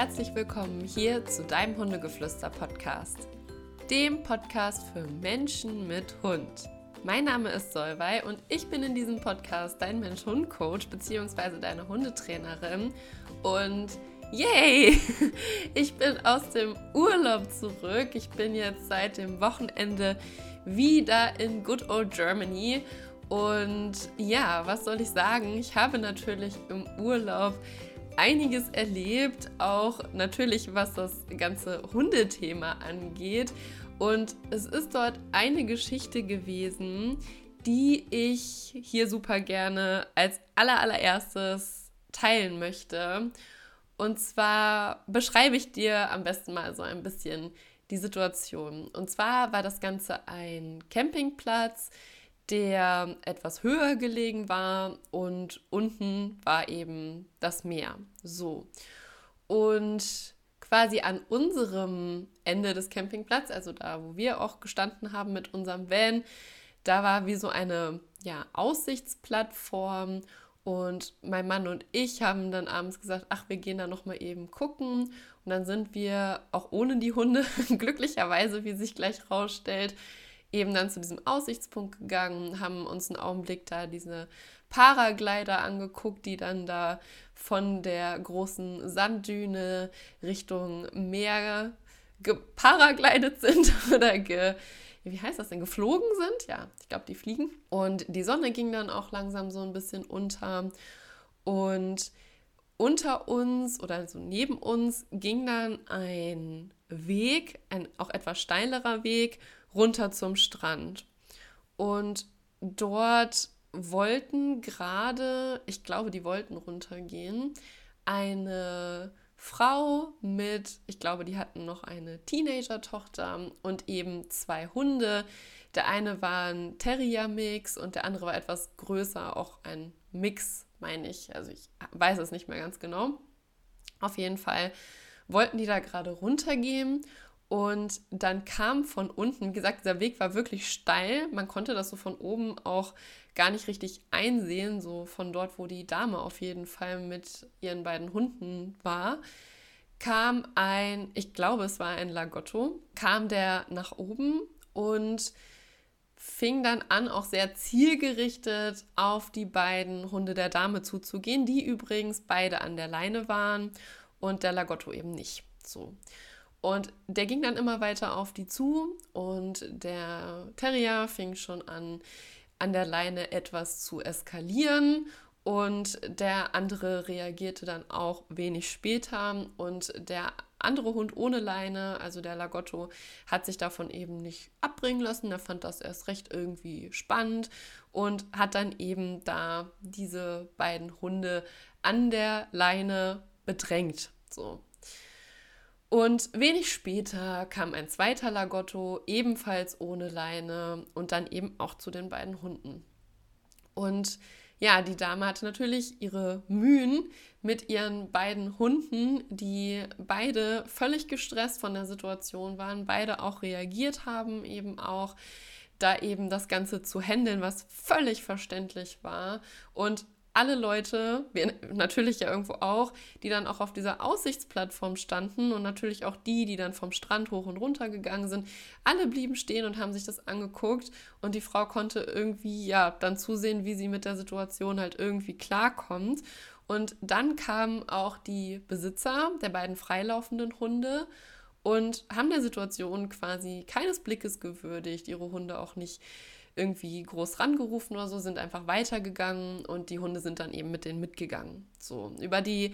herzlich willkommen hier zu deinem Hundegeflüster-Podcast, dem Podcast für Menschen mit Hund. Mein Name ist Solveig und ich bin in diesem Podcast dein Mensch-Hund-Coach bzw. deine Hundetrainerin und yay! Ich bin aus dem Urlaub zurück. Ich bin jetzt seit dem Wochenende wieder in Good Old Germany. Und ja, was soll ich sagen? Ich habe natürlich im Urlaub einiges erlebt, auch natürlich was das ganze Hundethema angeht. Und es ist dort eine Geschichte gewesen, die ich hier super gerne als allererstes teilen möchte. Und zwar beschreibe ich dir am besten mal so ein bisschen die Situation. Und zwar war das Ganze ein Campingplatz, der etwas höher gelegen war und unten war eben das Meer. So. Und quasi an unserem Ende des Campingplatzes, also da, wo wir auch gestanden haben mit unserem Van, da war wie so eine Aussichtsplattform und mein Mann und ich haben dann abends gesagt, ach, wir gehen da nochmal eben gucken und dann sind wir auch ohne die Hunde, glücklicherweise, wie sich gleich rausstellt, eben dann zu diesem Aussichtspunkt gegangen, haben uns einen Augenblick da diese Paraglider angeguckt, die dann da von der großen Sanddüne Richtung Meer geparaglidet sind oder wie heißt das denn, geflogen sind? Ja, ich glaube, die fliegen. Und die Sonne ging dann auch langsam so ein bisschen unter und unter uns oder so neben uns ging dann ein Weg, ein auch etwas steilerer Weg, runter zum Strand. Und dort wollten gerade, ich glaube, die wollten runtergehen, eine Frau mit, ich glaube, die hatten noch eine Teenager-Tochter und eben 2 Hunde. Der eine war ein Terrier-Mix und der andere war etwas größer, auch ein Mix, meine ich. Also ich weiß es nicht mehr ganz genau. Auf jeden Fall wollten die da gerade runtergehen. Und dann kam von unten, wie gesagt, dieser Weg war wirklich steil. Man konnte das so von oben auch gar nicht richtig einsehen, so von dort, wo die Dame auf jeden Fall mit ihren beiden Hunden war, kam ich glaube, es war ein Lagotto, kam der nach oben und fing dann an, auch sehr zielgerichtet auf die beiden Hunde der Dame zuzugehen, die übrigens beide an der Leine waren und der Lagotto eben nicht. So. Und der ging dann immer weiter auf die zu und der Terrier fing schon an der Leine etwas zu eskalieren und der andere reagierte dann auch wenig später und der andere Hund ohne Leine, also der Lagotto, hat sich davon eben nicht abbringen lassen. Der fand das erst recht irgendwie spannend und hat dann eben da diese beiden Hunde an der Leine bedrängt, so. Und wenig später kam ein zweiter Lagotto, ebenfalls ohne Leine und dann eben auch zu den beiden Hunden. Und ja, die Dame hatte natürlich ihre Mühen mit ihren beiden Hunden, die beide völlig gestresst von der Situation waren, beide auch reagiert haben, eben auch da eben das Ganze zu handeln, was völlig verständlich war. Und alle Leute, wir natürlich ja irgendwo auch, die dann auch auf dieser Aussichtsplattform standen und natürlich auch die dann vom Strand hoch und runter gegangen sind, alle blieben stehen und haben sich das angeguckt und die Frau konnte irgendwie ja dann zusehen, wie sie mit der Situation halt irgendwie klarkommt. Und dann kamen auch die Besitzer der beiden freilaufenden Hunde und haben der Situation quasi keines Blickes gewürdigt, ihre Hunde auch nicht irgendwie groß rangerufen oder so, sind einfach weitergegangen und die Hunde sind dann eben mit denen mitgegangen. So, über die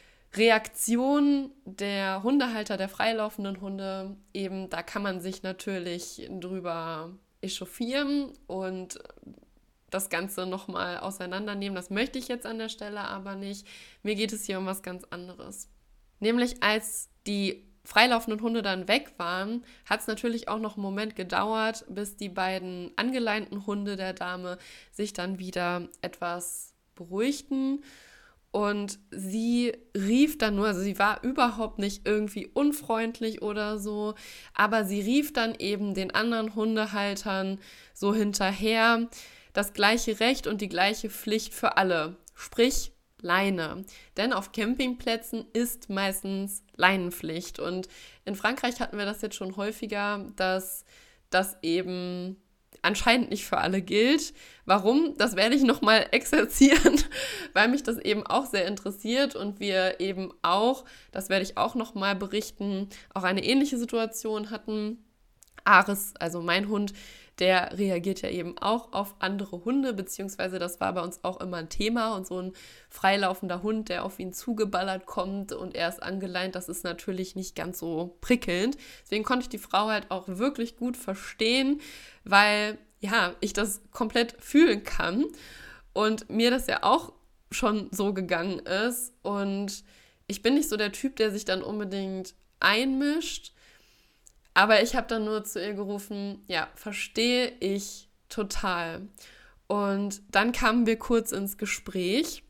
Reaktion der Hundehalter, der freilaufenden Hunde, eben, da kann man sich natürlich drüber echauffieren und das Ganze nochmal auseinandernehmen. Das möchte ich jetzt an der Stelle aber nicht. Mir geht es hier um was ganz anderes. Nämlich als die freilaufenden Hunde dann weg waren, hat es natürlich auch noch einen Moment gedauert, bis die beiden angeleinten Hunde der Dame sich dann wieder etwas beruhigten. Und sie rief dann nur, also sie war überhaupt nicht irgendwie unfreundlich oder so, aber sie rief dann eben den anderen Hundehaltern so hinterher, das gleiche Recht und die gleiche Pflicht für alle. Sprich, Leine. Denn auf Campingplätzen ist meistens Leinenpflicht. Und in Frankreich hatten wir das jetzt schon häufiger, dass das eben anscheinend nicht für alle gilt. Warum? Das werde ich nochmal exerzieren, weil mich das eben auch sehr interessiert und wir eben auch, das werde ich auch nochmal berichten, auch eine ähnliche Situation hatten. Ares, also mein Hund, der reagiert ja eben auch auf andere Hunde, beziehungsweise das war bei uns auch immer ein Thema und so ein freilaufender Hund, der auf ihn zugeballert kommt und er ist angeleint, das ist natürlich nicht ganz so prickelnd. Deswegen konnte ich die Frau halt auch wirklich gut verstehen, weil ja, ich das komplett fühlen kann und mir das ja auch schon so gegangen ist und ich bin nicht so der Typ, der sich dann unbedingt einmischt, aber ich habe dann nur zu ihr gerufen, ja, verstehe ich total. Und dann kamen wir kurz ins Gespräch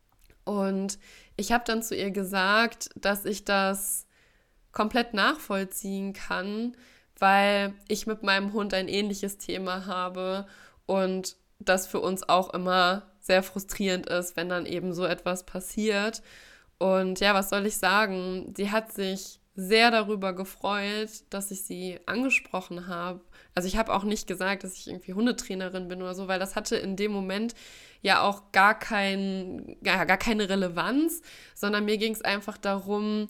und ich habe dann zu ihr gesagt, dass ich das komplett nachvollziehen kann, weil ich mit meinem Hund ein ähnliches Thema habe und das für uns auch immer sehr frustrierend ist, wenn dann eben so etwas passiert. Und ja, was soll ich sagen? Sie hat sich sehr darüber gefreut, dass ich sie angesprochen habe. Also ich habe auch nicht gesagt, dass ich irgendwie Hundetrainerin bin oder so, weil das hatte in dem Moment ja auch gar keine Relevanz, sondern mir ging es einfach darum,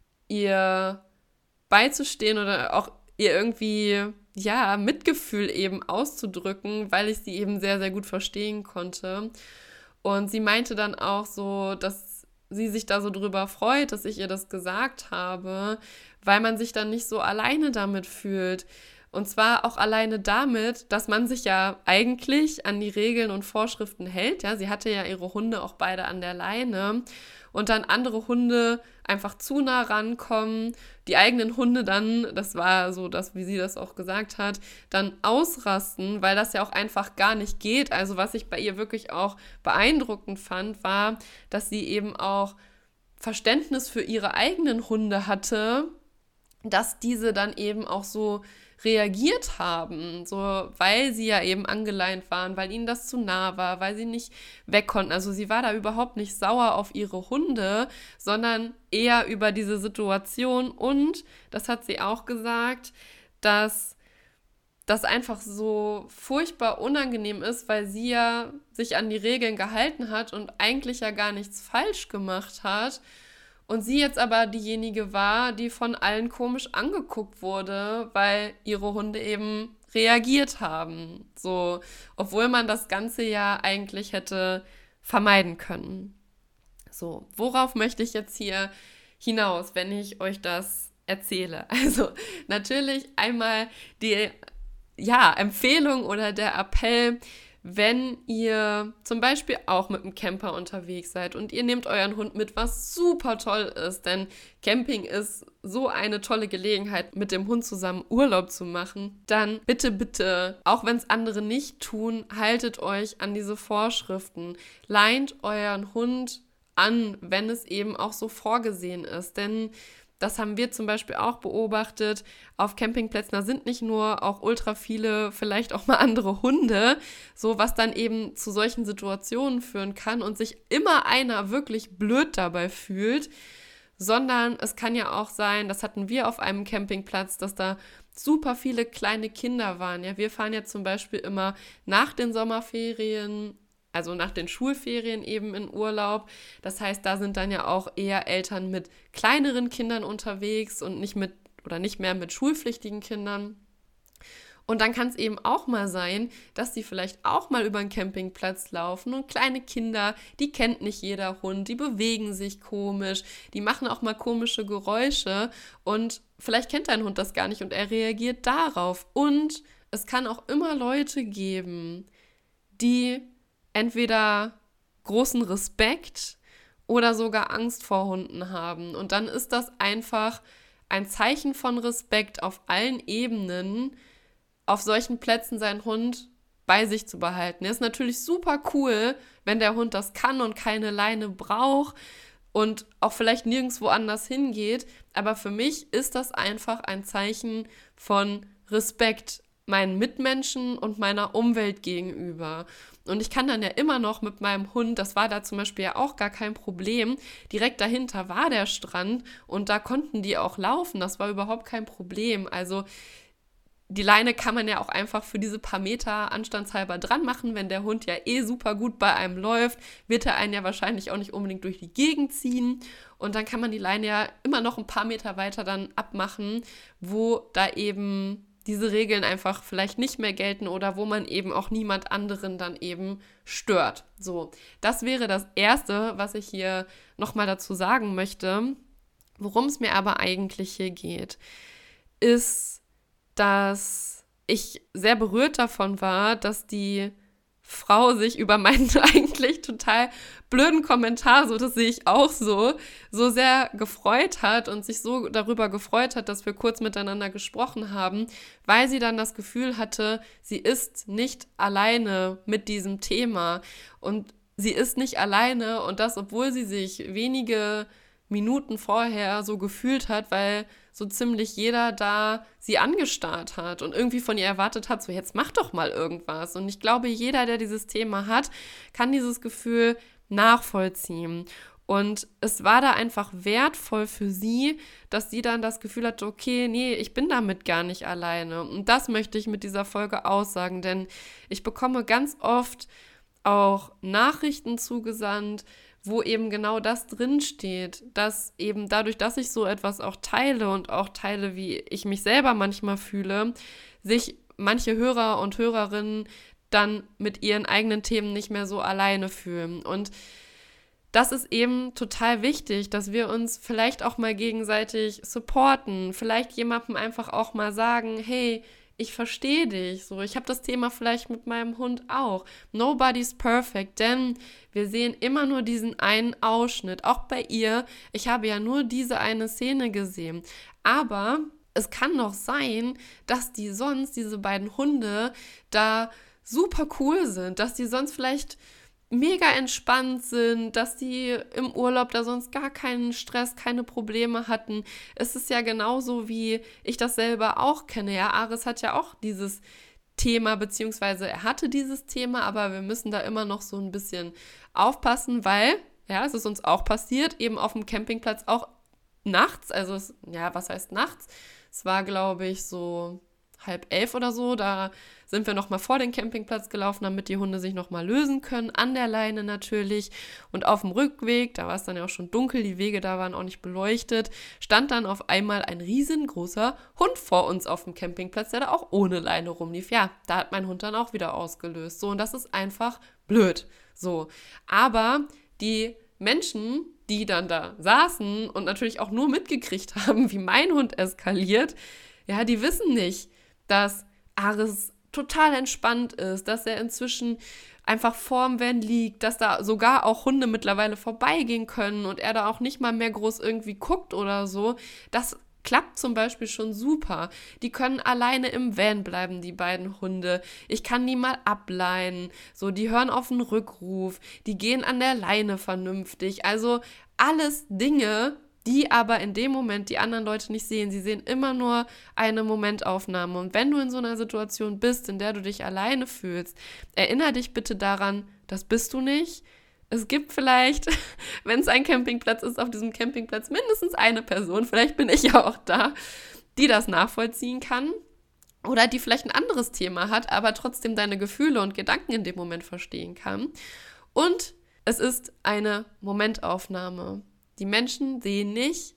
ihr beizustehen oder auch ihr irgendwie, ja, Mitgefühl eben auszudrücken, weil ich sie eben sehr, sehr gut verstehen konnte. Und sie meinte dann auch so, dass sie sich da so drüber freut, dass ich ihr das gesagt habe, weil man sich dann nicht so alleine damit fühlt. Und zwar auch alleine damit, dass man sich ja eigentlich an die Regeln und Vorschriften hält. Ja, sie hatte ja ihre Hunde auch beide an der Leine und dann andere Hunde einfach zu nah rankommen, die eigenen Hunde dann, das war so das, wie sie das auch gesagt hat, dann ausrasten, weil das ja auch einfach gar nicht geht. Also was ich bei ihr wirklich auch beeindruckend fand, war, dass sie eben auch Verständnis für ihre eigenen Hunde hatte, dass diese dann eben auch so reagiert haben, so weil sie ja eben angeleint waren, weil ihnen das zu nah war, weil sie nicht weg konnten. Also sie war da überhaupt nicht sauer auf ihre Hunde, sondern eher über diese Situation und, das hat sie auch gesagt, dass das einfach so furchtbar unangenehm ist, weil sie ja sich an die Regeln gehalten hat und eigentlich ja gar nichts falsch gemacht hat. Und sie jetzt aber diejenige war, die von allen komisch angeguckt wurde, weil ihre Hunde eben reagiert haben. So, obwohl man das Ganze ja eigentlich hätte vermeiden können. So, worauf möchte ich jetzt hier hinaus, wenn ich euch das erzähle? Also natürlich einmal die Empfehlung oder der Appell, wenn ihr zum Beispiel auch mit einem Camper unterwegs seid und ihr nehmt euren Hund mit, was super toll ist, denn Camping ist so eine tolle Gelegenheit, mit dem Hund zusammen Urlaub zu machen, dann bitte, bitte, auch wenn es andere nicht tun, haltet euch an diese Vorschriften. Leint euren Hund an, wenn es eben auch so vorgesehen ist, denn das haben wir zum Beispiel auch beobachtet. Auf Campingplätzen, da sind nicht nur auch ultra viele, vielleicht auch mal andere Hunde, so was dann eben zu solchen Situationen führen kann und sich immer einer wirklich blöd dabei fühlt, sondern es kann ja auch sein, das hatten wir auf einem Campingplatz, dass da super viele kleine Kinder waren. Ja, wir fahren ja zum Beispiel immer nach den Sommerferien, also nach den Schulferien eben in Urlaub. Das heißt, da sind dann ja auch eher Eltern mit kleineren Kindern unterwegs und nicht mehr mit schulpflichtigen Kindern. Und dann kann es eben auch mal sein, dass die vielleicht auch mal über den Campingplatz laufen und kleine Kinder, die kennt nicht jeder Hund, die bewegen sich komisch, die machen auch mal komische Geräusche und vielleicht kennt dein Hund das gar nicht und er reagiert darauf. Und es kann auch immer Leute geben, die entweder großen Respekt oder sogar Angst vor Hunden haben. Und dann ist das einfach ein Zeichen von Respekt auf allen Ebenen, auf solchen Plätzen seinen Hund bei sich zu behalten. Er ist natürlich super cool, wenn der Hund das kann und keine Leine braucht und auch vielleicht nirgendwo anders hingeht. Aber für mich ist das einfach ein Zeichen von Respekt meinen Mitmenschen und meiner Umwelt gegenüber. Und ich kann dann ja immer noch mit meinem Hund, das war da zum Beispiel ja auch gar kein Problem, direkt dahinter war der Strand und da konnten die auch laufen, das war überhaupt kein Problem. Also die Leine kann man ja auch einfach für diese paar Meter anstandshalber dran machen. Wenn der Hund ja super gut bei einem läuft, wird er einen ja wahrscheinlich auch nicht unbedingt durch die Gegend ziehen. Und dann kann man die Leine ja immer noch ein paar Meter weiter dann abmachen, wo da eben diese Regeln einfach vielleicht nicht mehr gelten oder wo man eben auch niemand anderen dann eben stört. So, das wäre das Erste, was ich hier nochmal dazu sagen möchte. Worum es mir aber eigentlich hier geht, ist, dass ich sehr berührt davon war, dass die Frau sich über meinen eigentlich total blöden Kommentar, so das sehe ich auch so sehr gefreut hat und sich so darüber gefreut hat, dass wir kurz miteinander gesprochen haben, weil sie dann das Gefühl hatte, sie ist nicht alleine mit diesem Thema und sie ist nicht alleine und das, obwohl sie sich wenige Minuten vorher so gefühlt hat, weil so ziemlich jeder da sie angestarrt hat und irgendwie von ihr erwartet hat, so jetzt mach doch mal irgendwas. Und ich glaube, jeder, der dieses Thema hat, kann dieses Gefühl nachvollziehen. Und es war da einfach wertvoll für sie, dass sie dann das Gefühl hatte, okay, nee, ich bin damit gar nicht alleine. Und das möchte ich mit dieser Folge aussagen, denn ich bekomme ganz oft auch Nachrichten zugesandt, wo eben genau das drinsteht, dass eben dadurch, dass ich so etwas auch teile und auch teile, wie ich mich selber manchmal fühle, sich manche Hörer und Hörerinnen dann mit ihren eigenen Themen nicht mehr so alleine fühlen. Und das ist eben total wichtig, dass wir uns vielleicht auch mal gegenseitig supporten, vielleicht jemandem einfach auch mal sagen, hey, ich verstehe dich, so, ich habe das Thema vielleicht mit meinem Hund auch. Nobody's perfect, denn wir sehen immer nur diesen einen Ausschnitt, auch bei ihr. Ich habe ja nur diese eine Szene gesehen, aber es kann doch sein, dass die sonst, diese beiden Hunde, da super cool sind, dass die sonst vielleicht mega entspannt sind, dass die im Urlaub da sonst gar keinen Stress, keine Probleme hatten. Es ist ja genauso, wie ich das selber auch kenne. Ja, Aris hat ja auch dieses Thema, beziehungsweise er hatte dieses Thema, aber wir müssen da immer noch so ein bisschen aufpassen, weil, ja, es ist uns auch passiert, eben auf dem Campingplatz auch nachts, also, was heißt nachts? Es war, glaube ich, so 10:30 oder so, da sind wir nochmal vor den Campingplatz gelaufen, damit die Hunde sich nochmal lösen können, an der Leine natürlich. Und auf dem Rückweg, da war es dann ja auch schon dunkel, die Wege da waren auch nicht beleuchtet, stand dann auf einmal ein riesengroßer Hund vor uns auf dem Campingplatz, der da auch ohne Leine rumlief. Ja, da hat mein Hund dann auch wieder ausgelöst. So, und das ist einfach blöd. So, aber die Menschen, die dann da saßen und natürlich auch nur mitgekriegt haben, wie mein Hund eskaliert, ja, die wissen nicht, dass Aris total entspannt ist, dass er inzwischen einfach vorm Van liegt, dass da sogar auch Hunde mittlerweile vorbeigehen können und er da auch nicht mal mehr groß irgendwie guckt oder so. Das klappt zum Beispiel schon super. Die können alleine im Van bleiben, die beiden Hunde. Ich kann die mal ableihen. So, die hören auf den Rückruf. Die gehen an der Leine vernünftig. Also alles Dinge, die aber in dem Moment die anderen Leute nicht sehen. Sie sehen immer nur eine Momentaufnahme. Und wenn du in so einer Situation bist, in der du dich alleine fühlst, erinnere dich bitte daran, das bist du nicht. Es gibt vielleicht, wenn es ein Campingplatz ist, auf diesem Campingplatz mindestens eine Person, vielleicht bin ich ja auch da, die das nachvollziehen kann oder die vielleicht ein anderes Thema hat, aber trotzdem deine Gefühle und Gedanken in dem Moment verstehen kann. Und es ist eine Momentaufnahme. Die Menschen sehen nicht,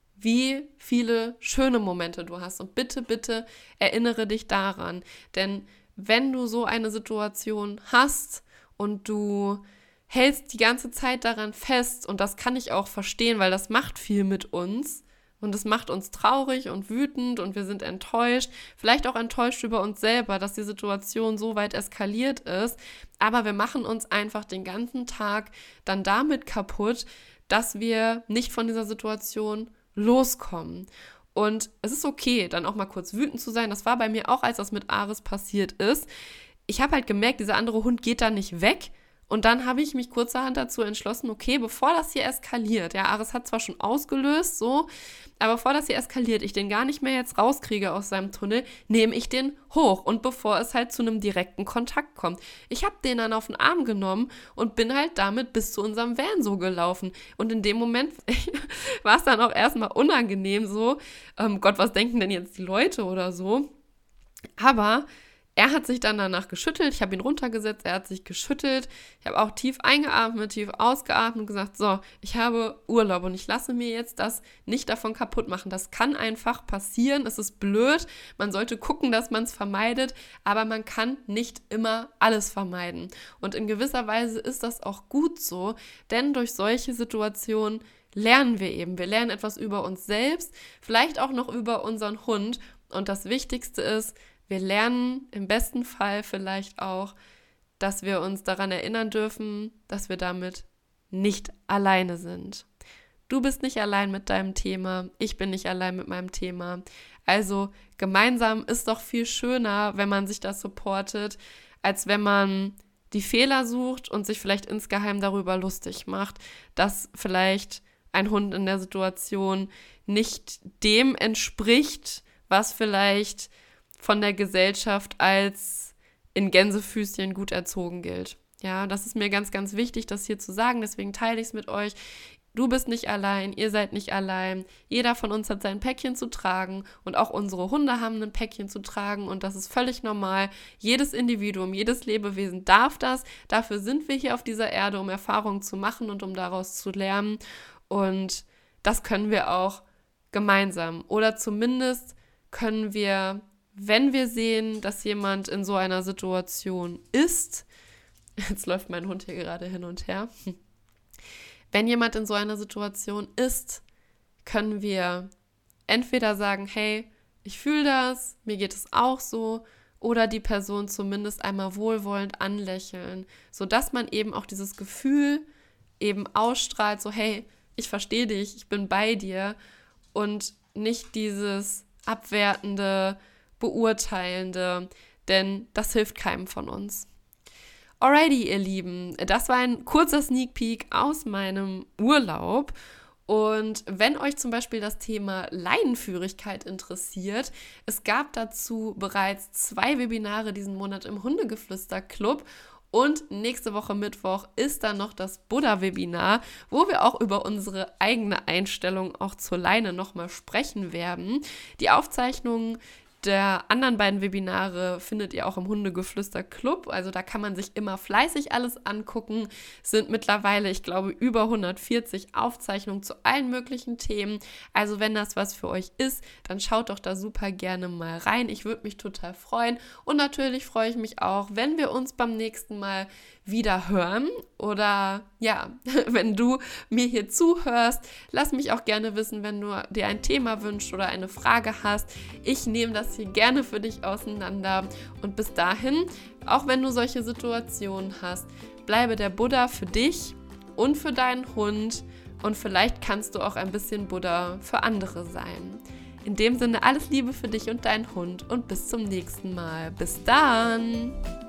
wie viele schöne Momente du hast. Und bitte, bitte erinnere dich daran. Denn wenn du so eine Situation hast und du hältst die ganze Zeit daran fest, und das kann ich auch verstehen, weil das macht viel mit uns und es macht uns traurig und wütend und wir sind enttäuscht, vielleicht auch enttäuscht über uns selber, dass die Situation so weit eskaliert ist, aber wir machen uns einfach den ganzen Tag dann damit kaputt, dass wir nicht von dieser Situation loskommen. Und es ist okay, dann auch mal kurz wütend zu sein. Das war bei mir auch, als das mit Aris passiert ist. Ich habe halt gemerkt, dieser andere Hund geht da nicht weg Und dann habe ich mich kurzerhand dazu entschlossen, okay, bevor das hier eskaliert, ja, Ares hat zwar schon ausgelöst, so, aber bevor das hier eskaliert, ich den gar nicht mehr jetzt rauskriege aus seinem Tunnel, nehme ich den hoch. Und bevor es halt zu einem direkten Kontakt kommt. Ich habe den dann auf den Arm genommen und bin halt damit bis zu unserem Van so gelaufen. Und in dem Moment war es dann auch erstmal unangenehm so, Gott, was denken denn jetzt die Leute oder so? Aber er hat sich dann danach geschüttelt, ich habe ihn runtergesetzt, er hat sich geschüttelt, ich habe auch tief eingeatmet, tief ausgeatmet und gesagt, so, ich habe Urlaub und ich lasse mir jetzt das nicht davon kaputt machen. Das kann einfach passieren, es ist blöd, man sollte gucken, dass man es vermeidet, aber man kann nicht immer alles vermeiden. Und in gewisser Weise ist das auch gut so, denn durch solche Situationen lernen wir eben. Wir lernen etwas über uns selbst, vielleicht auch noch über unseren Hund und das Wichtigste ist, wir lernen im besten Fall vielleicht auch, dass wir uns daran erinnern dürfen, dass wir damit nicht alleine sind. Du bist nicht allein mit deinem Thema, ich bin nicht allein mit meinem Thema. Also gemeinsam ist doch viel schöner, wenn man sich das supportet, als wenn man die Fehler sucht und sich vielleicht insgeheim darüber lustig macht, dass vielleicht ein Hund in der Situation nicht dem entspricht, was vielleicht von der Gesellschaft als in Gänsefüßchen gut erzogen gilt. Ja, das ist mir ganz, ganz wichtig, das hier zu sagen, deswegen teile ich es mit euch. Du bist nicht allein, ihr seid nicht allein. Jeder von uns hat sein Päckchen zu tragen und auch unsere Hunde haben ein Päckchen zu tragen und das ist völlig normal. Jedes Individuum, jedes Lebewesen darf das. Dafür sind wir hier auf dieser Erde, um Erfahrungen zu machen und um daraus zu lernen. Und das können wir auch gemeinsam. Oder zumindest können wir, wenn wir sehen, dass jemand in so einer Situation ist, jetzt läuft mein Hund hier gerade hin und her, wenn jemand in so einer Situation ist, können wir entweder sagen, hey, ich fühle das, mir geht es auch so, oder die Person zumindest einmal wohlwollend anlächeln, sodass man eben auch dieses Gefühl eben ausstrahlt, so hey, ich verstehe dich, ich bin bei dir und nicht dieses abwertende, beurteilende, denn das hilft keinem von uns. Alrighty, ihr Lieben, das war ein kurzer Sneak Peek aus meinem Urlaub. Und wenn euch zum Beispiel das Thema Leinenführigkeit interessiert, es gab dazu bereits 2 Webinare diesen Monat im Hundegeflüster-Club. Und nächste Woche Mittwoch ist dann noch das Buddha-Webinar, wo wir auch über unsere eigene Einstellung auch zur Leine nochmal sprechen werden. Die Aufzeichnungen der anderen beiden Webinare findet ihr auch im Hundegeflüster-Club. Also da kann man sich immer fleißig alles angucken. Es sind mittlerweile, ich glaube, über 140 Aufzeichnungen zu allen möglichen Themen. Also wenn das was für euch ist, dann schaut doch da super gerne mal rein. Ich würde mich total freuen. Und natürlich freue ich mich auch, wenn wir uns beim nächsten Mal wieder hören. Oder ja, wenn du mir hier zuhörst, lass mich auch gerne wissen, wenn du dir ein Thema wünschst oder eine Frage hast. Ich nehme das hier gerne für dich auseinander. Und bis dahin, auch wenn du solche Situationen hast, bleibe der Buddha für dich und für deinen Hund. Und vielleicht kannst du auch ein bisschen Buddha für andere sein. In dem Sinne, alles Liebe für dich und deinen Hund und bis zum nächsten Mal. Bis dann!